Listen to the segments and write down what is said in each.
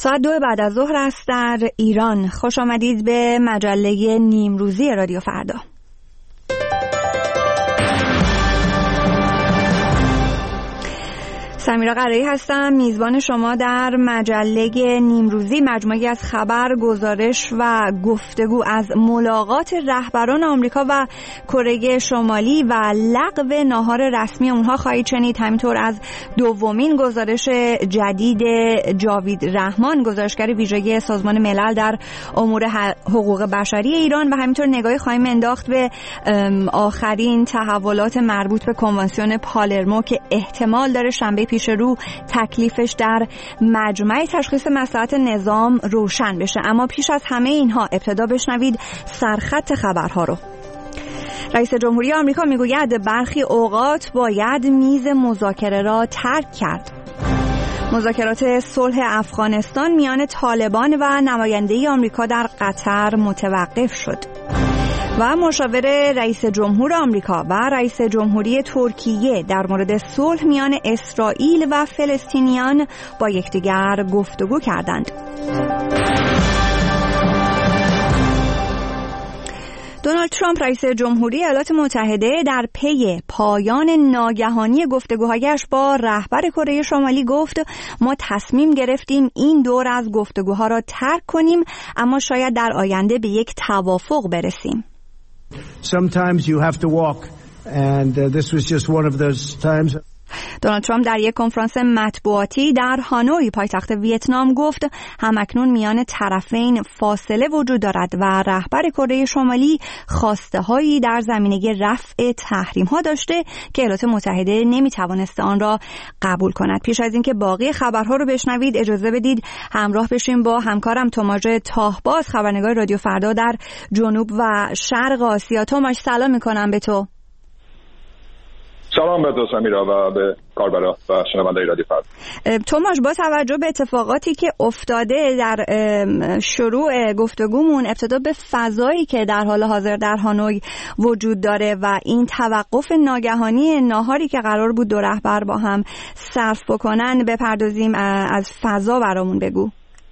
ساعت 2 بعد از ظهر است در ایران. خوش آمدید به مجله نیمروزی رادیو فردا. سمیرا قرایی هستم، میزبان شما در مجله نیمروزی، مجموعی از خبر، گزارش و گفتگو از ملاقات رهبران آمریکا و کره شمالی و لغو ناهار رسمی اونها خواهید شنید. همینطور از دومین گزارش جدید جاوید رحمان، گزارشگر ویژه سازمان ملل در امور حقوق بشری ایران، و همینطور نگاهی خواهیم انداخت به آخرین تحولات مربوط به کنوانسیون پالرمو که احتمال داره شنبه پیش رو تکلیفش در مجمع تشخیص مصلحت نظام روشن بشه. اما پیش از همه اینها ابتدا بشنوید سرخط خبرها رو. رئیس جمهوری آمریکا میگوید برخی اوقات باید میز مذاکره را ترک کرد. مذاکرات صلح افغانستان میان طالبان و نماینده آمریکا در قطر متوقف شد. و مشاور رئیس جمهور آمریکا و رئیس جمهوری ترکیه در مورد صلح میان اسرائیل و فلسطینیان با یکدیگر گفتگو کردند. دونالد ترامپ رئیس جمهوری ایالات متحده در پی پایان ناگهانی گفتگوهایش با رهبر کره شمالی گفت ما تصمیم گرفتیم این دور از گفتگوها را ترک کنیم، اما شاید در آینده به یک توافق برسیم. Sometimes you have to walk and this was just one of those times. دونالد ترامپ در یک کنفرانس مطبوعاتی در هانوی پایتخت ویتنام گفت همکنون میان طرفین فاصله وجود دارد و رهبر کره شمالی خواسته‌هایی در زمینه رفع تحریم‌ها داشته که ایالات متحده نمی‌توانسته آن را قبول کند. پیش از اینکه باقی خبرها رو بشنوید اجازه بدید همراه بشیم با همکارم توماژ تاهباز، خبرنگار رادیو فردا در جنوب و شرق آسیا. توماژ سلام می‌کنم به تو. سلام به تو سمیرا و به کاربران و شنوندگان رادیو فردا. توماژ، با توجه به اتفاقاتی که افتاده در شروع گفتگومون، ابتدا به فضایی که در حال حاضر در هانوی وجود داره و این توقف ناگهانی ناهاری که قرار بود دو رهبر با هم صرف بکنن بپردازیم. از فضا برامون بگو.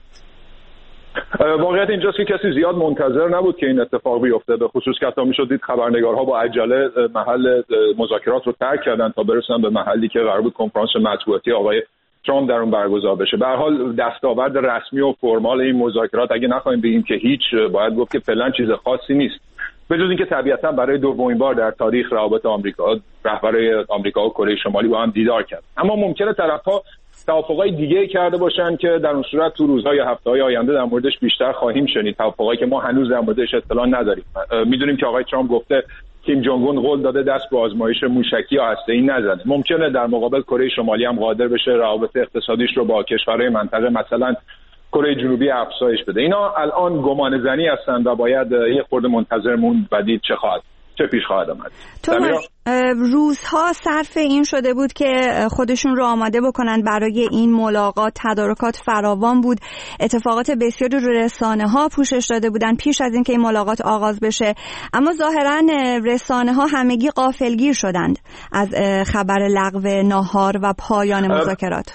واقعیت اینجاست که کسی زیاد منتظر نبود که این اتفاق بیفته، به خصوص که حتی میشد دید خبرنگارها با عجله محل مذاکرات رو ترک کردن تا برسن به محلی که قرار بود کنفرانس مطبوعاتی آقای ترامپ در اون برگزار بشه. به هر حال دستاورد رسمی و فرمال این مذاکرات اگه نخواهیم بگیم که هیچ، باید گفت که فعلا چیز خاصی نیست، به جز اینکه طبیعتا برای دومین بار در تاریخ روابط آمریکا، رهبران آمریکا و کره شمالی با هم دیدار کرد. اما ممکنه طرف‌ها توافقای دیگه کرده باشن که در اون صورت تو روزهای یا هفته‌های آینده در موردش بیشتر خواهیم شنید، توافقایی که ما هنوز در موردش اطلاع نداریم. میدونیم که آقای ترامپ گفته کیم جونگ اون قول داده دست به آزمایش موشکی یا هسته‌ای نزنه. ممکنه در مقابل کره شمالی هم قادر بشه روابط اقتصادیش رو با کشورهای منطقه مثلا کره جنوبی افزایش بده. اینا الان گمانه‌زنی هستن و باید یه خورده منتظر موند و دید چه پیش خواهد آمد. توماژ، روزها صرف این شده بود که خودشون رو آماده بکنن برای این ملاقات، تدارکات فراوان بود، اتفاقات بسیاری رو رسانه‌ها پوشش داده بودن پیش از اینکه این ملاقات آغاز بشه، اما ظاهراً رسانه‌ها همگی غافلگیر شدند از خبر لغو ناهار و پایان مذاکرات.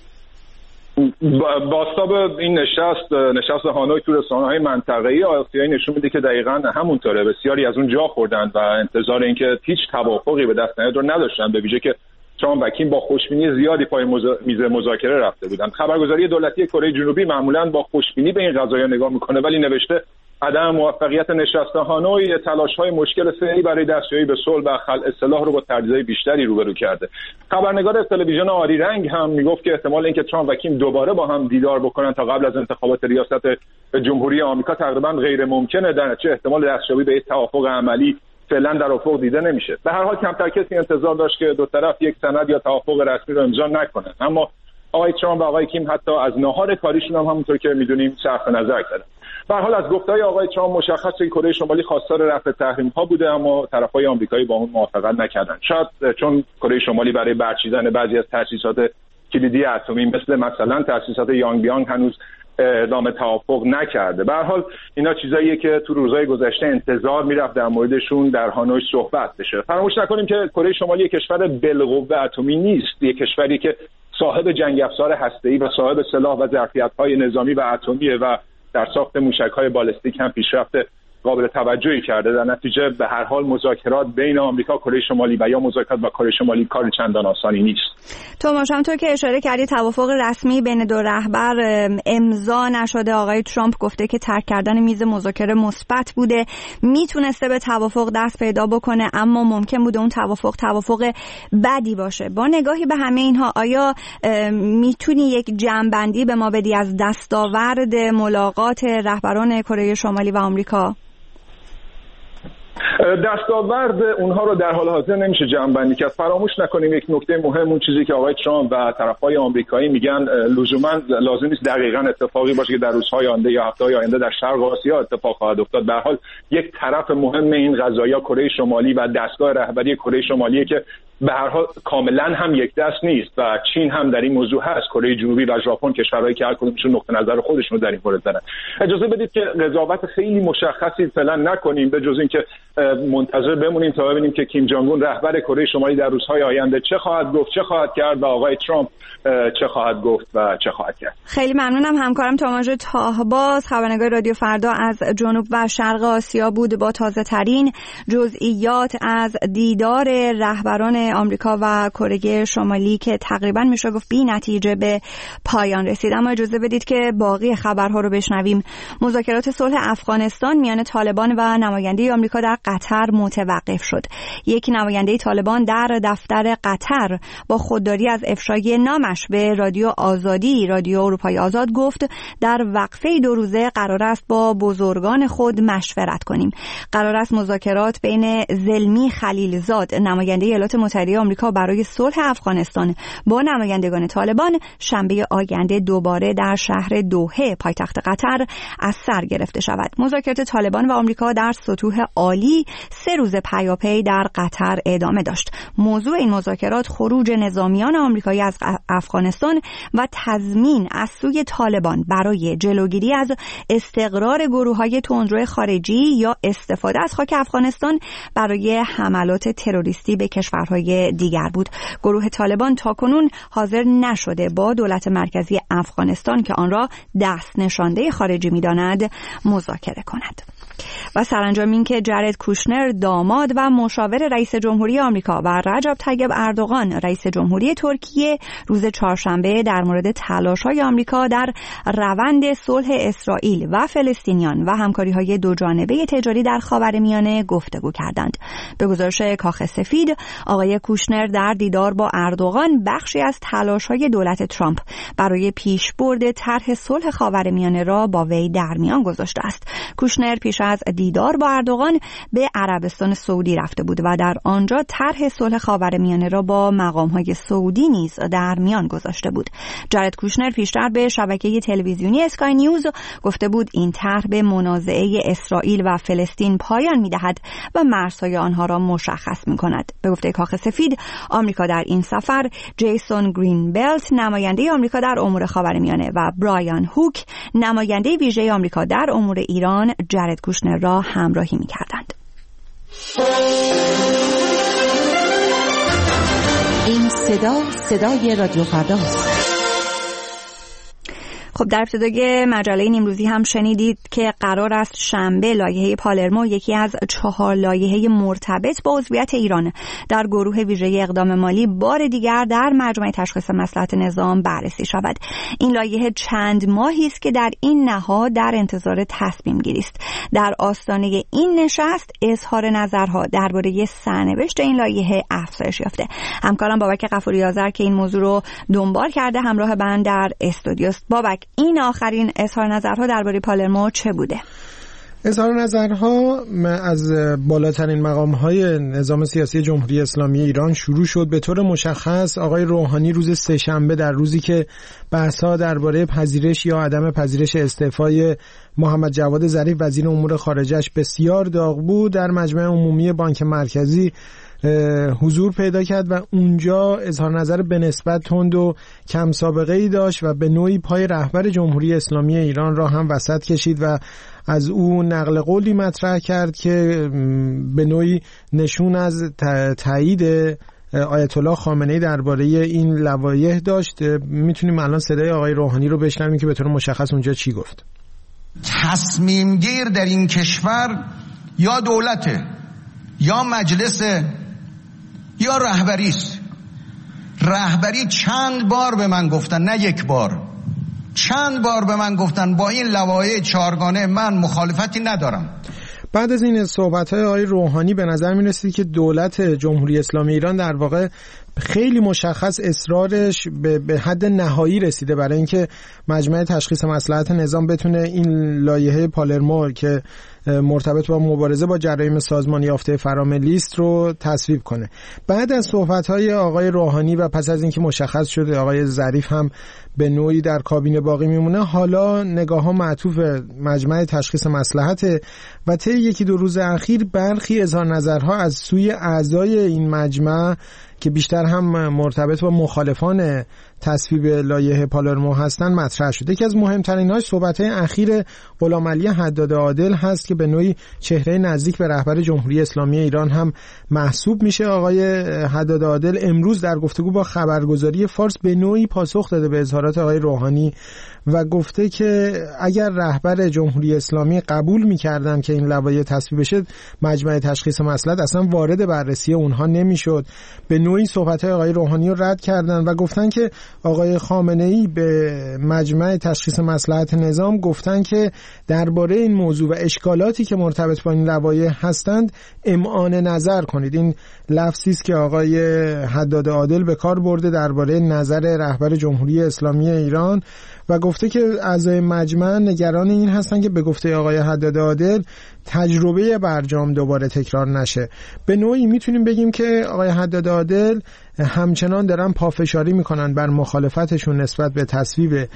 بازتاب این نشست هانوی تو رسانه‌های منطقه‌ای آسیایی نشون میده که دقیقاً همونطوره. بسیاری از اون جا خوردن و انتظار اینکه هیچ توافقی به دست نیاد رو نداشتن، به ویژه که ترامپ و کیم با خوشبینی زیادی پای میز مذاکره رفته بودن. خبرگزاری دولتی کره جنوبی معمولاً با خوشبینی به این قضايا نگاه میکنه، ولی نوشته عدم موفقیت نشست هانوی تلاش‌های مشکل فعلی برای دستیابی به صلح و خلع سلاح رو با تهدیدهای بیشتری روبرو کرده. خبرنگار تلویزیون آری رنگ هم میگفت که احتمال اینکه ترامپ و کیم دوباره با هم دیدار بکنن تا قبل از انتخابات ریاست جمهوری آمریکا تقریبا غیر ممکنه، در نتیجه احتمال دستیابی به یک توافق عملی فعلا در افق دیده نمیشه. به هر حال کمتر کسی انتظار داشت که دو طرف یک سند یا توافق رسمی رو امضا نکنن، اما آقای ترامپ و آقای کیم حتی از ناهار کاریشون هم همونطور که میدونیم صرف نظر کردن. به هر حال از گفته‌های آقای ترامپ مشخصه که کره شمالی خواستار رفع تحریم‌ها بوده، اما طرف‌های آمریکایی با اون موافقت نکردن. شاید چون کره شمالی برای برچیدن بعضی از تأسیسات کلیدی اتمی مثلا تأسیسات یانگبیانگ هنوز اعلام توافق نکرده. به هر حال اینا چیزاییه که تو روزهای گذشته انتظار میرفت در موردشون در هانوی صحبت بشه. فراموش نکنیم که کره شمالی یک کشور بالقوه اتمی نیست، یک کشوری که صاحب جنگ افزار هسته‌ای و صاحب سلاح و ظرفیت‌های نظامی و اتمی و در ساخت موشک‌های بالستیک هم پیشرفت قابل توجهی کرده. در نتیجه به هر حال مذاکرات بین آمریکا و کره شمالی و یا مذاکرات با کره شمالی کار چندان آسانی نیست. توماش، همونطور که اشاره کردی توافق رسمی بین دو رهبر امضا نشده. آقای ترامپ گفته که ترک کردن میز مذاکره مثبت بوده، میتونسته به توافق دست پیدا بکنه، اما ممکن بوده اون توافق بدی باشه. با نگاهی به همه اینها آیا میتونی یک جمع‌بندی به ما بدی از دستاورد ملاقات رهبران کره شمالی و آمریکا؟ دستاورد اونها رو در حال حاضر نمیشه جمع‌بندی کرد. فراموش نکنیم یک نکته مهم، اون چیزی که آقای ترامپ و طرف‌های آمریکایی میگن لزوما لازم نیست دقیقاً اتفاقی باشه که در روزهای آینده یا هفته‌های آینده در شرق آسیا اتفاق خواهد افتاد. به هر حال یک طرف مهم این قضایا کره شمالی و دستگاه رهبری کره شمالیه که به هر حال کاملا هم یک دست نیست و چین هم در این موضوع هست. کره جنوبی و ژاپن کشورهایی که هر کدومشون نقطه نظر خودشون رو در این مورد دارن. اجازه بدید که قضاوت خیلی مشخصی فعلا نکنیم به جز اینکه منتظر بمونیم تا ببینیم که کیم جونگ اون رهبر کره شمالی در روزهای آینده چه خواهد گفت، چه خواهد کرد و آقای ترامپ چه خواهد گفت و چه خواهد کرد. خیلی ممنونم. همکارم توماژ تاهباز خبرنگار رادیو فردا از جنوب و شرق آسیا بود با تازه ترین جزئیات از دیدار رهبران آمریکا و کره شمالی که تقریبا میشه گفت بی نتیجه به پایان رسید. اما اجازه بدید که باقی خبرها رو بشنویم. مذاکرات صلح افغانستان میان طالبان و نماینده آمریکا در قطر متوقف شد. یک نماینده طالبان در دفتر قطر با خودداری از افشای نامش به رادیو آزادی، رادیو اروپای آزاد گفت در وقفه 2 روزه قرار است با بزرگان خود مشورت کنیم. قرار است مذاکرات بین زلمی خلیلزاد نماینده ایالات متحده آمریکا برای صلح افغانستان با نمایندگان طالبان شنبه آینده دوباره در شهر دوحه پایتخت قطر از سر گرفته شود. مذاکرات طالبان و آمریکا در سطوح عالی 3 روز پیاپی در قطر ادامه داشت. موضوع این مذاکرات خروج نظامیان آمریکایی از افغانستان و تضمین از سوی طالبان برای جلوگیری از استقرار گروه‌های تندرو خارجی یا استفاده از خاک افغانستان برای حملات تروریستی به کشورهای دیگر بود. گروه طالبان تاکنون حاضر نشده با دولت مرکزی افغانستان که آن را دست نشانده خارجی می‌داند مذاکره کند. و سرانجام این که جارد کوشنر داماد و مشاور رئیس جمهوری آمریکا و رجب طیب اردوغان رئیس جمهوری ترکیه روز چهارشنبه در مورد تلاش‌های آمریکا در روند صلح اسرائیل و فلسطینیان و همکاری‌های دوجانبه تجاری در خاورمیانه گفتگو کردند. به گزارش کاخ سفید، آقای کوشنر در دیدار با اردوغان بخشی از تلاش‌های دولت ترامپ برای پیشبرد طرح صلح خاورمیانه را با وی در میان گذاشته است. کوشنر پیش از دیدار با اردوغان به عربستان سعودی رفته بود و در آنجا طرح صلح خاورمیانه را با مقام‌های سعودی نیز در میان گذاشته بود. جارد کوشنر پیشتر به شبکه تلویزیونی اسکای نیوز گفته بود این طرح به منازعه اسرائیل و فلسطین پایان می‌دهد و مرزهای آنها را مشخص می‌کند. به گفته کاخ سفید، آمریکا در این سفر جیسون گرینبلت نماینده آمریکا در امور خاورمیانه و برایان هوک نماینده ویژه آمریکا در امور ایران جارد کوشنر را همراهی می‌کردند. این صدای رادیو فرداست. خب در ابتدای مجله نیمروزی هم شنیدید که قرار است شنبه لایحه پالرمو، یکی از 4 لایحه مرتبط با عضویت ایران در گروه ویژه اقدام مالی، بار دیگر در مجمع تشخیص مصلحت نظام بررسی شود. این لایحه چند ماهی است که در این نهاد در انتظار تصمیم گیری است. در آستانه این نشست اظهار نظرها درباره سرنوشت این لایحه افزایش یافته. همکارم بابک غفوری آذر که این موضوع رو دنبال کرده همراه من در استودیو است. بابک، این آخرین اظهار نظرها درباره پالرمو چه بوده؟ اظهار نظرها از بالاترین مقام‌های نظام سیاسی جمهوری اسلامی ایران شروع شد. به طور مشخص آقای روحانی روز سه‌شنبه، در روزی که بحث‌ها درباره پذیرش یا عدم پذیرش استعفای محمد جواد ظریف وزیر امور خارجه‌اش بسیار داغ بود، در مجمع عمومی بانک مرکزی حضور پیدا کرد و اونجا اظهار نظر به نسبت تند و کم سابقه ای داشت و به نوعی پای رهبر جمهوری اسلامی ایران را هم وسط کشید و از او نقل قولی مطرح کرد که به نوعی نشون از تایید آیت الله خامنه‌ای درباره این لوایح داشت. میتونیم الان صدای آقای روحانی رو بشنویم که به طور مشخص اونجا چی گفت. تصمیم گیر در این کشور یا دولته یا مجلس یا رهبری است. رهبری چند بار به من گفتن، نه یک بار، چند بار به من گفتن با این لوایح چهارگانه من مخالفتی ندارم. بعد از این صحبت‌های آقای روحانی به نظر می‌رسید که دولت جمهوری اسلامی ایران در واقع خیلی مشخص اصرارش به حد نهایی رسیده برای اینکه مجمع تشخیص مصلحت نظام بتونه این لایحه پالرمو که مرتبط با مبارزه با جرایم سازمان یافته فراملی است رو تصویب کنه. بعد از صحبت‌های آقای روحانی و پس از اینکه مشخص شده آقای ظریف هم به نوعی در کابینه باقی میمونه، حالا نگاه‌ها معطوف مجمع تشخیص مصلحت و طی یکی دو روز اخیر برخی اظهار نظرها از سوی اعضای این مجمع که بیشتر هم مرتبط با مخالفان تصویب لایحه پالرمو هستند مطرح شده. یکی از مهمترین‌هاش صحبت‌های اخیر غلامعلی حداد عادل هست که به نوعی چهره نزدیک به رهبر جمهوری اسلامی ایران هم محسوب میشه. آقای حداد عادل امروز در گفتگو با خبرگزاری فارس به نوعی پاسخ داده به اظهارات آقای روحانی و گفته که اگر رهبر جمهوری اسلامی قبول می‌کردن که این لوایح تصویب بشه، مجمع تشخیص مصلحت اصلا وارد بررسی اونها نمی‌شد. به نوعی صحبت‌های آقای روحانی رو رد کردن و گفتن که آقای خامنه‌ای به مجمع تشخیص مصلحت نظام گفتن که درباره این موضوع و اشکالاتی که مرتبط با این لوایح هستند امعان نظر کنید. این لفظی است که آقای حداد عادل به کار برده درباره نظر رهبر جمهوری اسلامی ایران و گفته که اعضای مجمع نگران این هستن که به گفته آقای حداد عادل تجربه برجام دوباره تکرار نشه. به نوعی میتونیم بگیم که آقای حداد عادل همچنان دارن پافشاری میکنن بر مخالفتشون نسبت به تصویب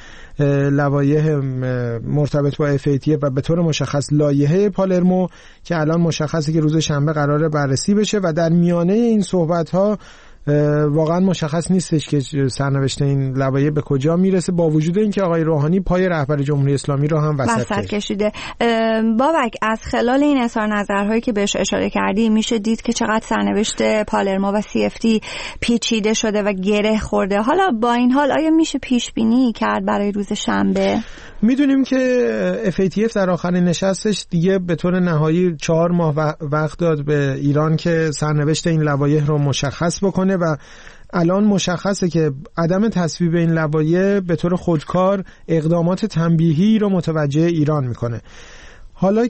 لوایح مرتبط با FATF و به طور مشخص لایحه پالرمو که الان مشخصه که روز شنبه قراره بررسی بشه و در میانه این صحبت‌ها واقعا مشخص نیستش که سرنوشت این لوایح به کجا میرسه، با وجود اینکه آقای روحانی پای رهبر جمهوری اسلامی رو هم وسط کشیده. بابک، از خلال این اظهار نظرهایی که بهش اشاره کردی میشه دید که چقدر سرنوشت پالرمو و CFT پیچیده شده و گره خورده. حالا با این حال آیا میشه پیش بینی کرد برای روز شنبه؟ میدونیم که FATF در آخرین نشستش دیگه به طور نهایی 4 ماه وقت داد به ایران که سرنوشت این لوایح رو مشخص بکنه و الان مشخصه که عدم تصویب این لوایح به طور خودکار اقدامات تنبیهی رو متوجه ایران میکنه. حالا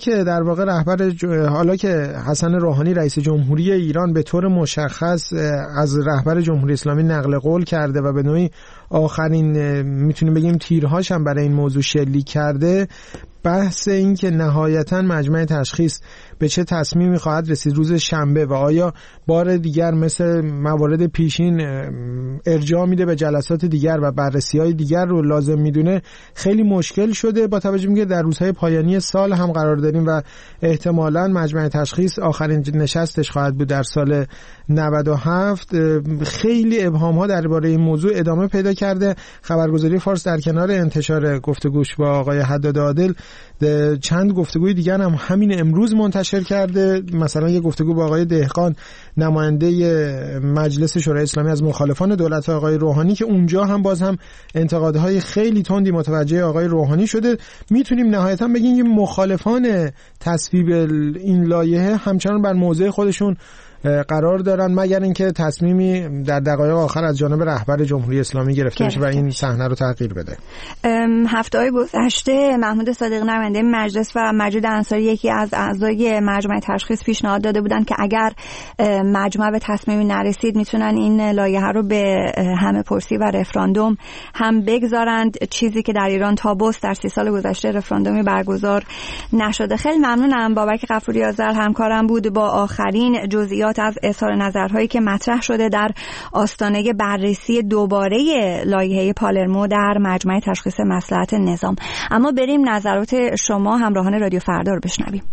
که حسن روحانی رئیس جمهوری ایران به طور مشخص از رهبر جمهوری اسلامی نقل قول کرده و به نوعی آخرین میتونیم بگیم تیرهاش هم برای این موضوع شلیک کرده، بحث این که نهایتاً مجمع تشخیص به چه تصمیمی خواهد رسید روز شنبه و آیا بار دیگر مثل موارد پیشین ارجاع میده به جلسات دیگر و بررسی‌های دیگر رو لازم میدونه خیلی مشکل شده، با توجه به اینکه در روزهای پایانی سال هم قرار داریم و احتمالاً مجمع تشخیص آخرین نشستش خواهد بود در سال 97. خیلی ابهام‌ها درباره این موضوع ادامه پیدا کرده. خبرگزاری فارس در کنار انتشار گفتگوش با آقای حداد عادل چند گفتگوی دیگر هم همین امروز منتشر کرده. مثلا یه گفتگو با آقای دهقان نماینده مجلس شورای اسلامی از مخالفان دولت آقای روحانی که اونجا هم باز هم انتقادهای خیلی تندی متوجه آقای روحانی شده. میتونیم نهایتا بگیم که مخالفان تصویب این لایحه همچنان بر موضع خودشون قرار دارن مگر اینکه تصمیمی در دقایق آخر از جانب رهبر جمهوری اسلامی گرفته بشه و این صحنه رو تغییر بده. هفته‌های گذشته محمود صادق نماینده مجلس و مجید انصاری یکی از اعضای مجمع تشخیص پیشنهاد داده بودند که اگر مجمع به تصمیمی نرسید میتونن این لایحه رو به همه پرسی و رفراندوم هم بگذارند، چیزی که در ایران تابوس در 30 سال گذشته رفراندومی برگزار نشده. خیلی ممنونم. بابک غفوری آذر همکارم بود با آخرین جزئیات از اظهار نظرهایی که مطرح شده در آستانه بررسی دوباره لایحه پالرمو در مجمع تشخیص مصلحت نظام. اما بریم نظرات شما همراهان رادیو فردا رو بشنویم.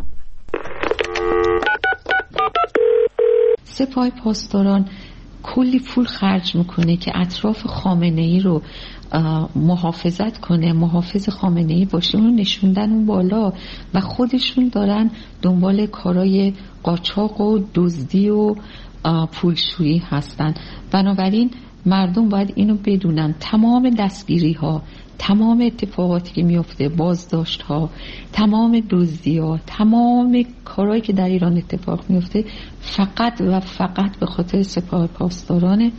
سپاه پاسداران کلی پول خرج میکنه که اطراف خامنه‌ای رو محافظت کنه، محافظ خامنه‌ای باشه، اون نشوندن اون بالا و خودشون دارن دنبال کارای قاچاق و دزدی و پولشویی هستن. بنابراین مردم باید اینو بدونن، تمام دستگیری ها، تمام اتفاقاتی که میفته، بازداشت ها، تمام دزدی ها، تمام کارهایی که در ایران اتفاق میفته فقط و فقط به خاطر سپاه پاسدارانه.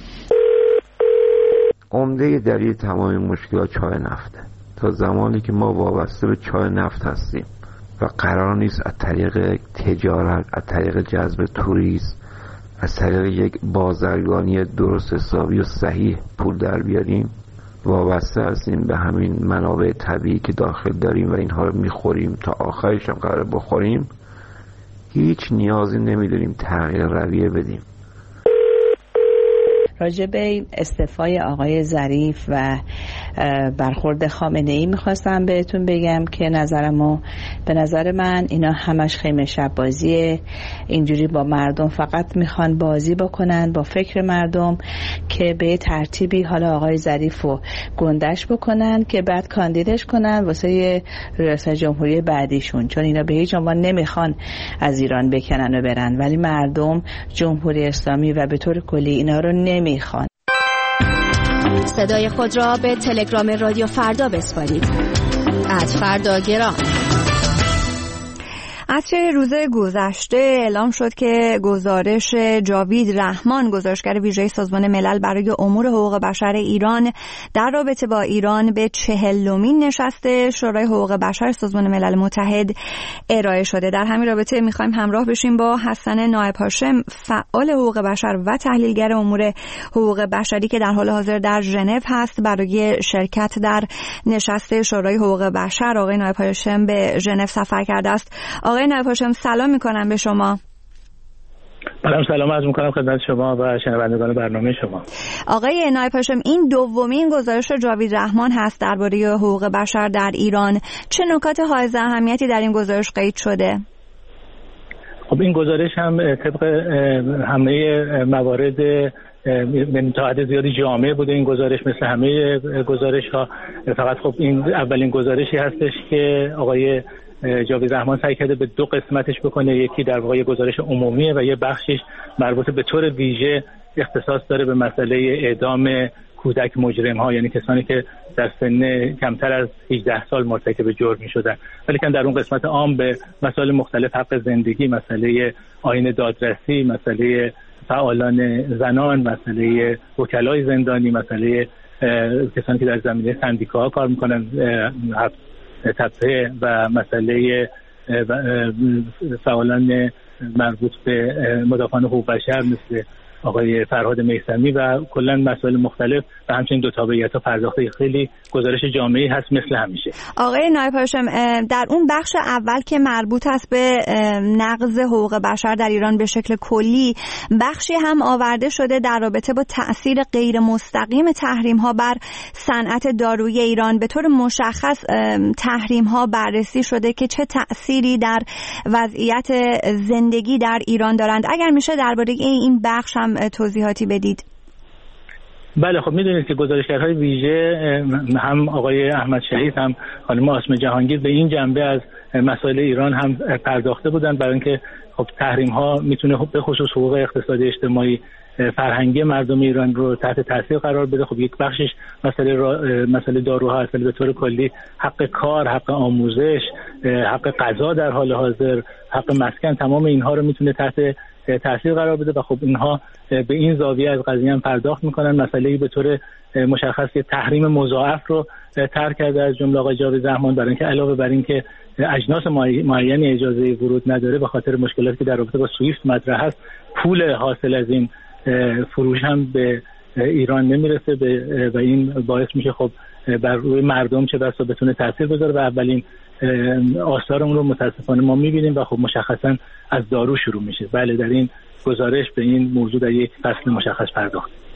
عمده دلیل تمام مشکلات چای نفته. تا زمانی که ما وابسته به چای نفت هستیم و قرار نیست از طریق تجارت، از طریق جذب توریسم، از طریق یک بازرگانی درست حسابی و صحیح پول در بیاریم، وابسته هستیم به همین منابع طبیعی که داخل داریم و اینها رو میخوریم تا آخرش هم قرار بخوریم، هیچ نیازی نمیداریم تغییر رویه بدیم. راجع به استعفای آقای ظریف و برخورد خامنه‌ای میخواستم بهتون بگم که به نظر من اینا همش خیمه شب بازیه. اینجوری با مردم فقط میخوان بازی بکنن با فکر مردم که به ترتیبی حالا آقای ظریف رو گندش بکنن که بعد کاندیدش کنن واسه ریاست جمهوری بعدیشون، چون اینا به هیچ عنوان نمیخوان از ایران بکنن و برن، ولی مردم، جمهوری اسلامی و به طور کلی اینا رو نمیخوان. صدای خود را به تلگرام رادیو فردا بسپارید. @فرداگرام. عصر روز گذشته اعلام شد که گزارش جاوید رحمان، گزارشگر ویژه سازمان ملل برای امور حقوق بشر ایران، در رابطه با ایران به 40مین نشست شورای حقوق بشر سازمان ملل متحد ارائه شده. در همین رابطه می‌خوایم همراه بشیم با حسن نایب هاشم، فعال حقوق بشر و تحلیلگر امور حقوق بشری که در حال حاضر در ژنو هست برای شرکت در نشست شورای حقوق بشر. آقای نایب هاشم به ژنو سفر کرده است. آقای نایب هاشم سلام میکنم به شما. سلام عرض میکنم خدمت شما و شنوندگان برنامه شما. آقای نایب هاشم، این دومین گزارش جاوید رحمان هست درباره حقوق بشر در ایران. چه نکات حائز اهمیتی در این گزارش قید شده؟ خب این گزارش هم طبق همه موارد تا حد زیادی جامع بوده. این گزارش مثل همه گزارش ها، فقط خب این اولین گزارشی هستش که آقای جاوید رحمان سعی کرده به دو قسمتش بکنه. یکی در واقع گزارش عمومیه و یه بخشش مربوط به طور ویژه اختصاص داره به مسئله اعدام کودک مجرم ها، یعنی کسانی که در سن کمتر از 18 سال مرتکب جرم می‌شدن. ولی که در اون قسمت عام به مسائل مختلف، حق زندگی، مسئله آیین دادرسی، مسئله فعالان زنان، مسئله وکلای زندانی، مسئله کسانی که در زمینه سندیکاها کار میکنن، تپه و مسئله فعالان مربوط به مدافعان حقوق بشر مثل آقای فرهاد میثمی و کلا مسائل مختلف و همچنین دو تابعیت‌ها پرداخته. خیلی گزارش جامعی هست مثل همیشه. آقای نایب هاشم، در اون بخش اول که مربوط است به نقض حقوق بشر در ایران به شکل کلی، بخشی هم آورده شده در رابطه با تأثیر غیر مستقیم تحریم‌ها بر صنعت دارویی ایران. به طور مشخص تحریم‌ها بررسی شده که چه تأثیری در وضعیت زندگی در ایران دارند. اگر میشه درباره این بخش هم توضیحاتی بدید. بله، خب میدونید که گزارشگرهای ویژه هم آقای احمد شهید هم خانم آسمه جهانگیر به این جنبه از مسائل ایران هم پرداخته بودند، برای اینکه خب تحریم ها میتونه به خصوص حقوق اقتصادی اجتماعی فرهنگی مردم ایران رو تحت تاثیر قرار بده. خب یک بخشش مسئله داروها هست، به طور کلی حق کار، حق آموزش، حق غذا در حال حاضر، حق مسکن، تمام اینها رو میتونه تحت تاثیر قرار بده و خب اینها به این زاویه از قضیه هم پرداخت میکنن. مسئله‌ای به طور مشخص تحریم مضاعف رو طرح کرده از جمله آقای جاوید رحمان، برای اینکه علاوه بر اینکه اجناس معینی اجازه ورود نداره به خاطر مشکلاتی که در رابطه با سوئیفت مطرح است، پول حاصل از این فروش هم به ایران نمیرسه و این باعث میشه خب بر روی مردم چه بسا بتونه تاثیر بذاره و اولین آثار اون رو متاسفانه ما میبینیم و خب مشخصا از دارو شروع میشه. بله، در این گزارش به این موضوع در یک فصل مشخص پرداخت.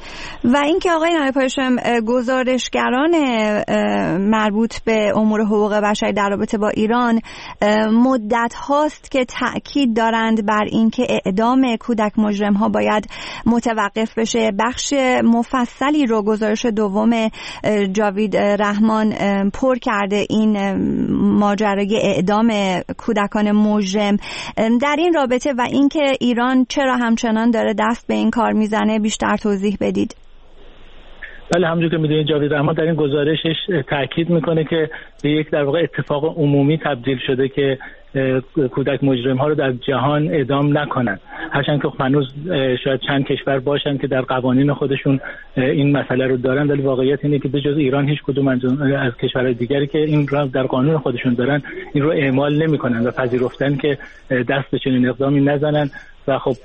و اینکه آقای نایب هاشم گزارشگران مربوط به امور حقوق بشر در رابطه با ایران مدت هاست که تأکید دارند بر اینکه اعدام کودک مجرم ها باید متوقف بشه. بخش مفصلی رو گزارش دوم جاوید رحمان پر کرده این ماجرای اعدام کودکان مجرم. در این رابطه و اینکه ایران چرا همچنان داره دست به این کار میزنه بیشتر توضیح بدید. بله، همونجور که میدونید جاوید رحمان در این گزارشش تاکید میکنه که به یک در واقع اتفاق عمومی تبدیل شده که کودک مجرم ها رو در جهان اعدام نکنن، هرچند که هنوز شاید چند کشور باشن که در قوانین خودشون این مسئله رو دارن، ولی واقعیت اینه که به جز ایران هیچ کدوم از کشورهای دیگری که این رو در قانون خودشون دارن این رو اعمال نمیکنن و پذیرفتن که دست به چنین اقدامی نزنن. و خب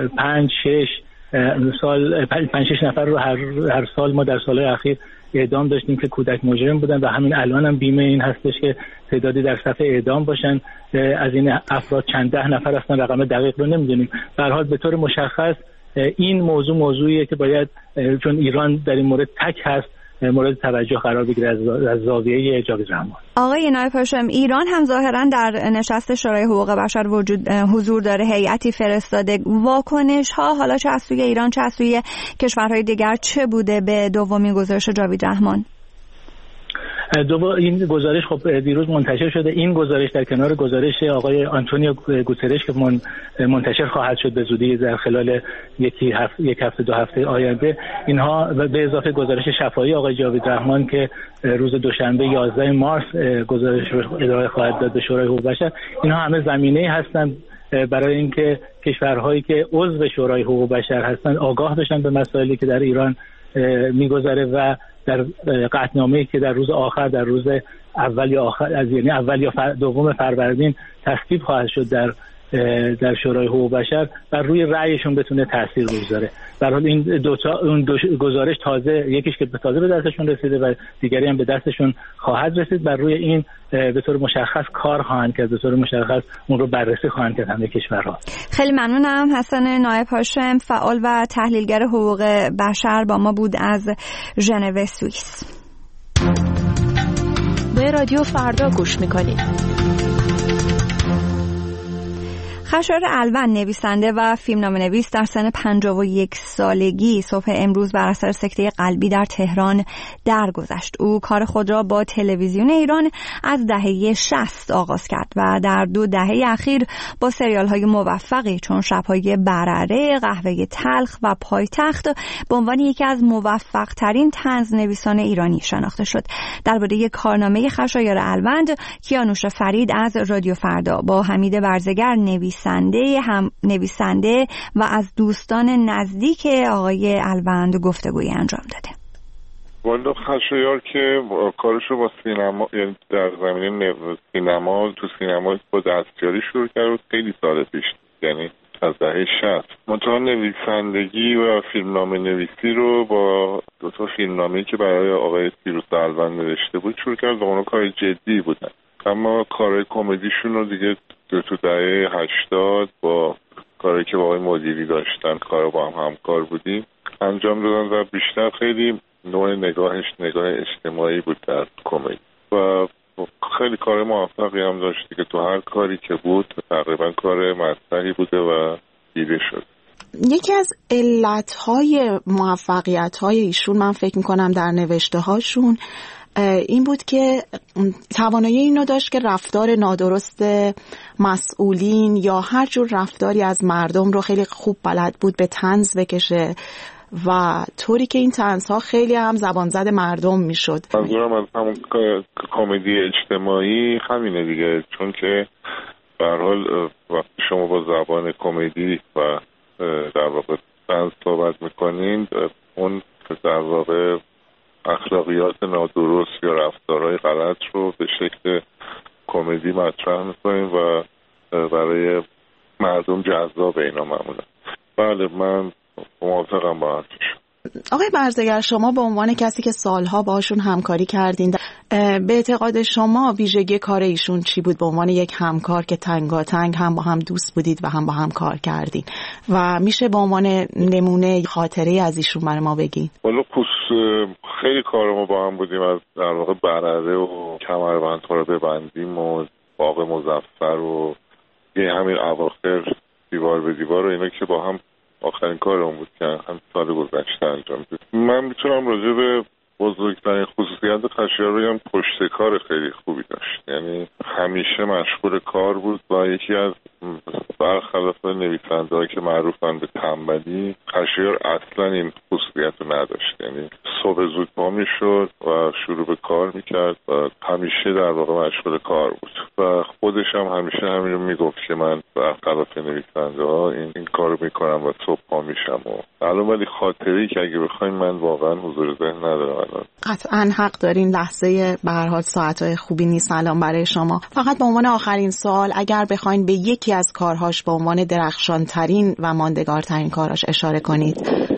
5-6 نفر رو هر سال ما در سالهای اخیر اعدام داشتیم که کودک مجرم بودن و همین الان هم بیمه این هستش که تعدادی در صف اعدام باشن. از این افراد چند ده نفر هستن، رقم دقیق رو نمیدونیم. به هر حال به طور مشخص این موضوعیه که باید، چون ایران در این مورد تک هست، مورد توجه قرار بگیره از زاویه جاوید رحمان. آقای نایب هاشم، ایران هم ظاهرا در نشست شورای حقوق بشر حضور داره، هیئتی فرستاده. واکنش ها حالا چه از سوی ایران چه از سوی کشورهای دیگر چه بوده به دومین گزارش جاوید رحمان؟ این گزارش خب دیروز منتشر شده. این گزارش در کنار گزارش آقای آنتونیو گوترش که منتشر خواهد شد به زودی در خلال یک هفته 2 هفته آینده، اینها به اضافه گزارش شفاهی آقای جاوید رحمان که روز دوشنبه 11 مارس گزارش رو ارائه خواهد داد به شورای حقوق بشر، اینها همه زمینه‌ای هستند برای اینکه کشورهایی که عضو شورای حقوق بشر هستند آگاه بشن به مسائلی که در ایران میگذره و در قطعنامه‌ای که در روز آخر، در روز اول یا آخر، یعنی اول یا دوم فروردین تصویب خواهد شد در شورای حقوق بشر، بر روی رأیشون بتونه تاثیر بگذاره. در حال این دو گزارش تازه، یکیش که تازه به دستشون رسیده و دیگری هم به دستشون خواهد رسید، بر روی این به طور مشخص کار خواهند کرد، به طور مشخص اون رو بررسی خواهند کرد همه کشورها. خیلی ممنونم. حسن نایب هاشم، فعال و تحلیلگر حقوق بشر، با ما بود از ژنو سوئیس. به رادیو فردا گوش میکنید. خشایار الوند، نویسنده و فیلمنامه‌نویس، در سن 51 سالگی صبح امروز بر اثر سکته قلبی در تهران درگذشت. او کار خود را با تلویزیون ایران از دهه 60 آغاز کرد و در 2 دهه اخیر با سریال‌های موفقی چون شب‌های برره، قهوه تلخ و پایتخت به عنوان یکی از موفق‌ترین طنزنویسان ایرانی شناخته شد. درباره کارنامه خشایار الوند، کیانوش فرید از رادیو فردا با حمید برزگر نویسنده و از دوستان نزدیک آقای الوند گفتگویی انجام داده. والا خشایار که کارشو با سینما، یعنی در زمینه سینما، تو سینما با دستیاری شروع کرد خیلی سال پیش، یعنی از دهه 60. منتها نویسندگی و فیلمنامه نویسی رو با 2 فیلمنامه‌ای که برای آقای پیروز الوند نوشته بود شروع کرد و اونا کار جدی بودن. اما کارهای کمدیشون رو دیگه تو دهه 80 با کاری که با آقای مدیری داشتن، کار با هم همکار بودیم، انجام دادن و بیشتر خیلی نوع نگاه اجتماعی بود در کمدی و خیلی کار موفقی هم داشتی که تو هر کاری که بود تقریبا کار مطرحی بوده و دیده شد. یکی از علتهای موفقیت‌های ایشون من فکر می‌کنم در نوشته‌هاشون این بود که توانایی اینو داشت که رفتار نادرست مسئولین یا هر جور رفتاری از مردم رو خیلی خوب بلد بود به طنز بکشه و طوری که این طنزها خیلی هم زبان زد مردم میشد. منظورم از همون کمدی اجتماعی همینه دیگه، چون که به هر حال وقتی شما با زبان کمدی و در واقع طنز صحبت میکنین، اون در واقع اخلاقیات نادرست یا رفتارهای غلط رو به شکل کمدی مطرح میکنیم و برای مردم جذاب اینا معمولا. بله، من موافقم با حرفش. آقای برزگر، شما به عنوان کسی که سالها باشون همکاری کردین، به اعتقاد شما ویژگی کار ایشون چی بود به عنوان یک همکار که تنگاتنگ هم با هم دوست بودید و هم با هم کار کردین و میشه به عنوان نمونه خاطره از ایشون برای ما بگین؟ والا خیلی کار ما با هم بودیم، از در واقع برره و کمربندها رو ببندیم و باغ مظفر و همین اواخر دیوار به دیوار و اینا که با هم آخرین کارمون بود که هم سال گذشته انجام دادیم. من میتونم راجع به بزرگترین خصوصیت خشایار بگم پشت کار خیلی خوبی داشت، یعنی همیشه مشغول کار بود و یکی از برخلاف نویسنده‌هایی که معروفن به تنبلی، خشایار اصلا این خصوصیت رو نداشت، یعنی صبح زود پا میشد و شروع به کار میکرد و همیشه در واقع مشغول کار بود و خودش هم همیشه همین رو میگفت که من برخلاف نویسنده‌ها این کار رو میکنم و صبح پا میشم و الان ولی خاطری که اگه بخوایم من واقعا حضور ذهن ندارم الان. قطعا حق دارین، لحظه به هر حال ساعت‌های خوبی نیست الان برای شما. فقط به عنوان آخرین سوال اگر بخواین به یکی از کارهاش به عنوان درخشان‌ترین و ماندگارترین کاراش اشاره کنید،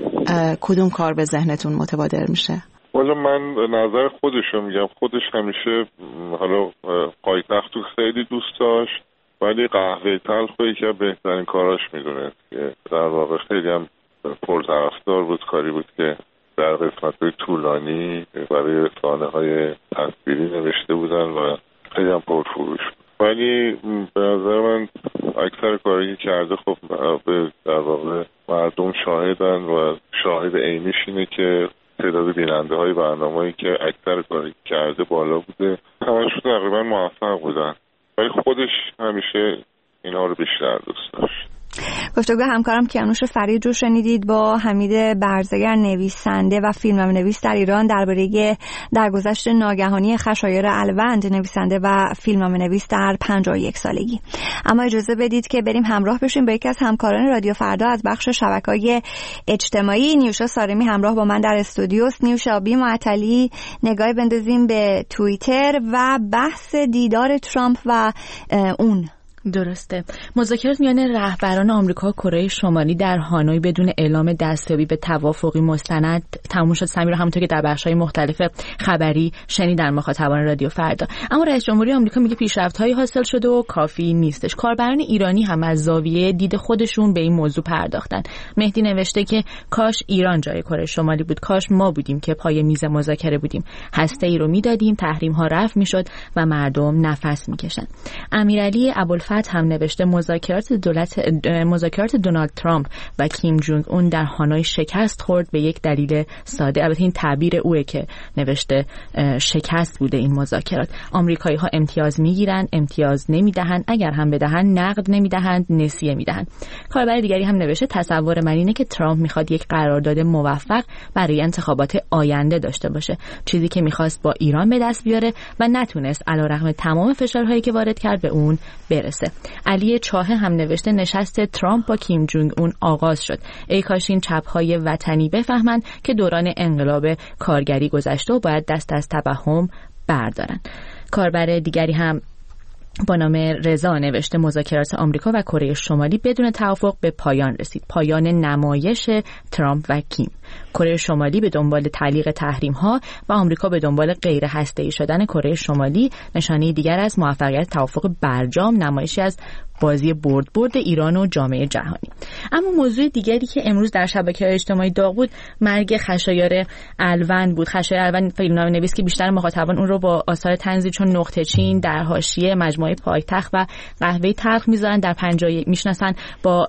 کدوم کار به ذهنتون متبادر میشه؟ والا من نظر خودشو میگم، خودش همیشه حالا پایتخت رو خیلی دوست داشت ولی قهوه تلخ که بهترین کاراش میدونه که در واقع خیلی هم پرطرفدار بود، کاری بود که در قسمت‌های طولانی برای رسانه‌های تصویری نوشته بودن و خیلی هم پرفروش بود. ولی به نظر من اکثر کاری که کرده خب به در واقع مردم شاهدن و شاهد عینیش اینه که تعداد بیننده‌های برنامه‌ای که اکثر کاری کرده بالا بوده، همشون تقریبا موفق بودن ولی خودش همیشه اینها رو بیشتر دوست داشت. گفتگو همکارم کیانوش فرید رو شنیدید با حمید برزگر، نویسنده و فیلمنامه‌نویس در ایران، درباره درگذشت ناگهانی خشایار الوند، نویسنده و فیلمنامه‌نویس در 51 سالگی. اما اجازه بدید که بریم همراه بشیم با یکی از همکاران رادیو فردا از بخش شبکه‌های اجتماعی. نیوشا سارمی همراه با من در استودیوست. نیوشا، بی معطلی نگاهی بندازیم به توییتر و بحث دیدار ترامپ و اون. درسته. مذاکرات میان رهبران آمریکا و کره شمالی در هانوی بدون اعلام دستیابی به توافقی مستند تموم شد. سمیر، همونطور که در بخش‌های مختلف خبری شنیدن مخاطبان رادیو فردا. اما رئیس جمهوری آمریکا میگه پیشرفت‌هایی حاصل شده و کافی نیستش. کاربران ایرانی هم از زاویه دید خودشون به این موضوع پرداختن. مهدی نوشته که کاش ایران جای کره شمالی بود، کاش ما بودیم که پای میز مذاکره بودیم، هسته‌ای رو میدادیم، تحریم‌ها رفع میشد و مردم نفس میکشن. امیرعلی فتح هم نوشته مذاکرات دونالد ترامپ و کیم جونگ اون در هانوی شکست خورد به یک دلیل ساده. البته این تعبیر اوه که نوشته شکست بوده این مذاکرات. آمریکایی‌ها امتیاز میگیرن، امتیاز نمیدهن، اگر هم بدهن نقد نمیدهند، نسیه میدهن. کاربر دیگری هم نوشته تصور من اینه که ترامپ میخواد یک قرارداد موفق برای انتخابات آینده داشته باشه، چیزی که میخواست با ایران به دست بیاره و نتونست علیرغم تمام فشارهایی که وارد کرد به اون برسه. علی چاهه هم نوشته نشست ترامپ با کیم جونگ اون آغاز شد. ای کاش این چپ‌های وطنی بفهمن که دوران انقلاب کارگری گذشته و باید دست از توهم بردارن. کاربر دیگری هم با نام رضا نوشته مذاکرات آمریکا و کره شمالی بدون توافق به پایان رسید. پایان نمایش ترامپ و کیم. کره شمالی به دنبال تعلیق تحریم‌ها و آمریکا به دنبال غیر هسته‌ای شدن کره شمالی، نشانه دیگر از موفقیت توافق برجام، نمایشی از بازی برد ایران و جامعه جهانی. اما موضوع دیگری که امروز در شبکه‌های اجتماعی داغ بود، مرگ خشایار الوند بود. خشایار الوند فیلمنامه‌نویس که بیشتر مخاطبان اون رو با آثار طنزی چون نقطه چین، در حاشیه، مجموعه پایتخت و قهوه تلخ می‌ذارن در 51 میشناسن. با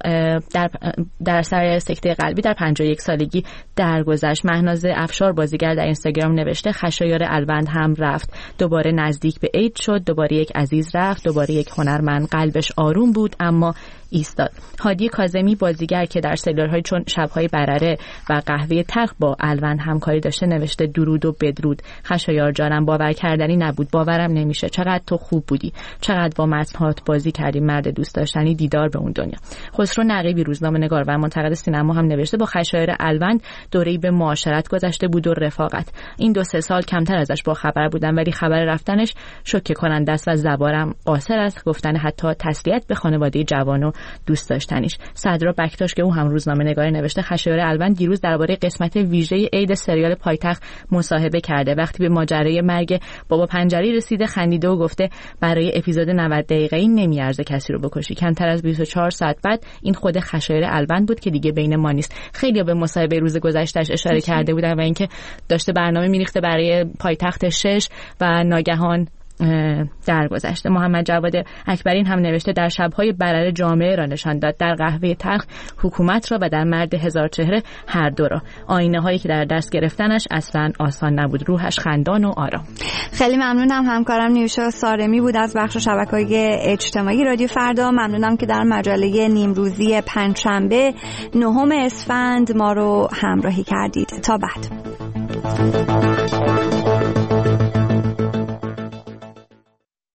در اثر سکته قلبی در 51 سالگی درگذشت. مهناز افشار بازیگر در اینستاگرام نوشته خشایار الوند هم رفت، دوباره نزدیک به عید شد، دوباره یک عزیز رفت، دوباره یک هنرمند قلبش آروم بود اما ایستاد. هادی کاظمی بازیگر که در سریال‌های چون شب‌های برره و قهوه تلخ با الوند همکاری داشته نوشته درود و بدرود. خشایار جانم باور کردنی نبود، باورم نمیشه، چقدر تو خوب بودی، چقدر با متن‌هات بازی کردی، مرد دوست داشتنی، دیدار به اون دنیا. خسرو نقیبی روزنامه‌نگار و منتقد سینما هم نوشته با خشایار الوند دوره‌ای به معاشرت گذشته بود و رفاقت. این 2-3 سال کمتر ازش با خبر بودم ولی خبر رفتنش شوکه کننده است و زبانم قاصر است گفتن حتی تسلیت به خانواده جوان و دوست داشتنیش. صدرا بکتاش که او هم روزنامه‌نگار نوشته خشایار الوند دیروز درباره قسمت ویژه عید سریال پایتخت مصاحبه کرده. وقتی به ماجرای مرگ بابا پنجری رسیده خندیده و گفته برای اپیزود 90 دقیقه‌ای نمیارزه کسی رو بکشی. کمتر از 24 ساعت بعد این خود خشایار الوند بود که دیگه بین ما نیست. خیلی به مصاحبه روز گذشتهش اشاره کرده بودن و اینکه داشته برنامه میریخته برای پایتخت 6 و ناگهان درگذشته. محمد جواد اکبرین هم نوشته در شب‌های برره جامعه را نشان داد، در قهوه تلخ حکومت را و در مرد هزار چهره هر دو را. آینه هایی که در دست گرفتنش اصلا آسان نبود، روحش خندان و آرام. خیلی ممنونم. همکارم نیوشا سارمی بود از بخش شبکه‌های اجتماعی رادیو فردا. ممنونم که در مجله نیمروزی پنجشنبه 9 اسفند ما رو همراهی کردید. تا بعد.